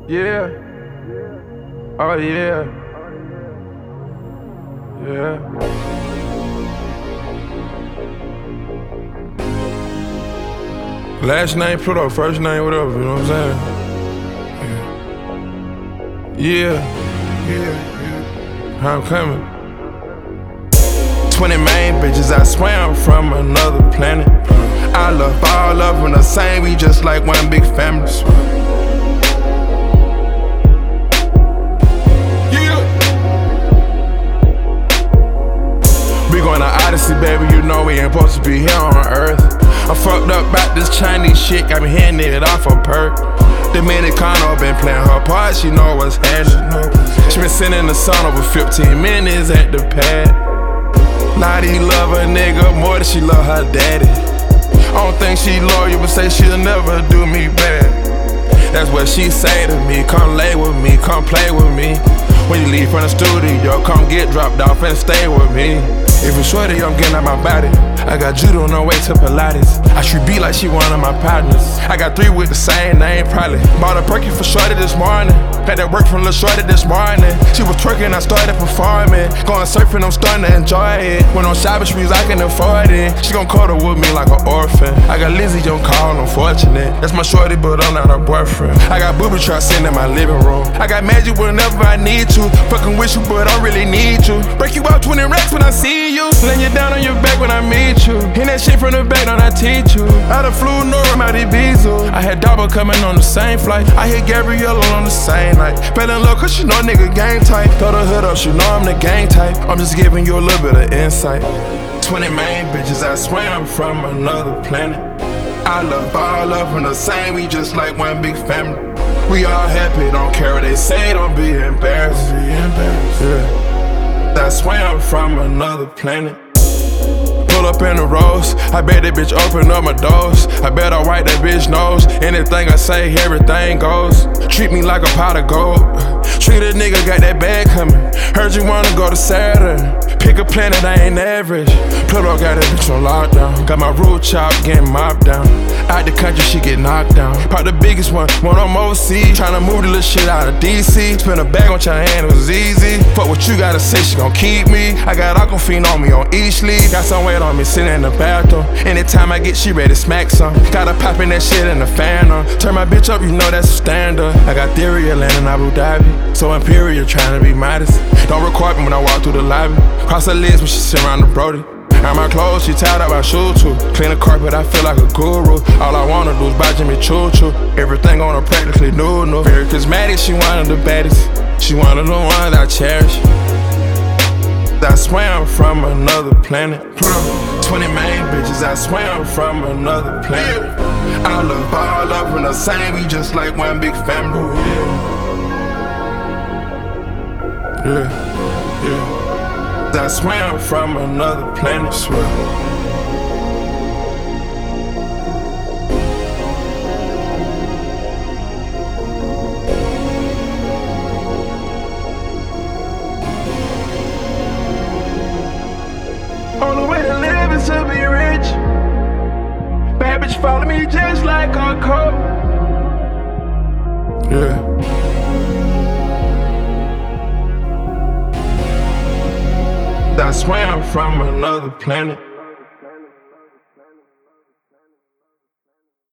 Yeah. Oh yeah. Yeah. Last name Pluto, first name whatever, you know what I'm saying? Yeah. How I'm coming. 20 main bitches, I swear I'm from another planet. I love all of them the same, we just like one big family. We going to Odyssey, baby, you know we ain't supposed to be here on Earth. I'm fucked up about this Chinese shit, got me handing it off a perk. Dominicano been playing her part, she know what's happening. She been sitting in the sun over 15 minutes at the pad. Lottie love her nigga more than she love her daddy. I don't think she loyal, but say she'll never do me bad. That's what she say to me, come lay with me, come play with me. When you leave from the studio, come get dropped off and stay with me. If it's shorty, I'm getting out my body. I got judo on the way to Pilates. I should be like she one of my partners. I got 3 with the same name, probably. Bought a perky for shorty this morning. Had that work from Lil' Shorty this morning. She was twerking, I started performing. Going surfing, I'm starting to enjoy it. When on shopping sprees, I can afford it. She gon' cuddle with me like an orphan. I got Lizzie on call, unfortunate. That's my shorty, but I'm not her boyfriend. I got booby traps sitting in my living room. I got magic whenever I need to. Fucking with you, but I really need you. Break you out 20 racks when I see you. Lay you down on your back when I meet you. Hit that shit from the back, don't I teach you? I done flew Nora, out Ibiza. I had Dabo coming on the same flight. I hit Gabriella on the same night. Fell in love cause she know nigga game tight. Throw the hood up, she know I'm the gang type. I'm just giving you a little bit of insight. 20 main bitches, I swear I'm from another planet. I love all of them the same, we just like one big family. We all happy, don't care what they say, don't be embarrassed. Yeah. I swear I'm from another planet. Pull up in the rose, I bet that bitch open up my doors. I bet I wipe that bitch nose. Anything I say, everything goes. Treat me like a pot of gold. Treat a nigga, got that bag coming. Heard you wanna go to Saturn. Pick a planet, I ain't average. Pluto got that bitch on lockdown. Got my root chop, getting mopped down. Out the country, she get knocked down. Pop the biggest one on OC. Tryna move the little shit out of DC. Spin a bag on your hand, it was easy. Fuck what you gotta say, she gon' keep me. I got Aquafina on me on each sleeve. Got some weight on me sitting in the bathroom. Anytime I get, she ready to smack some. Gotta poppin' that shit in the fan on. Turn my bitch up, you know that's a standard. I got theory, Atlanta, and Abu Dhabi. So imperial, tryna be modest. Don't record me when I walk through the lobby. Cross her legs when she sit around the Brody. Got my clothes, she tied up, I shoot too. Clean the carpet, I feel like a guru. All I wanna do is buy Jimmy Choo Choo. Everything on her practically new. Very charismatic, she one of the baddest. She one of the ones I cherish. I swear I'm from another planet. 20 main bitches, I swear I'm from another planet. I love all of them the same, we just like one big family. Yeah. I swear I'm from another planet, swear. Only way to live is to be rich. Bad bitch follow me just like a coat. Yeah. I swear I'm from another planet.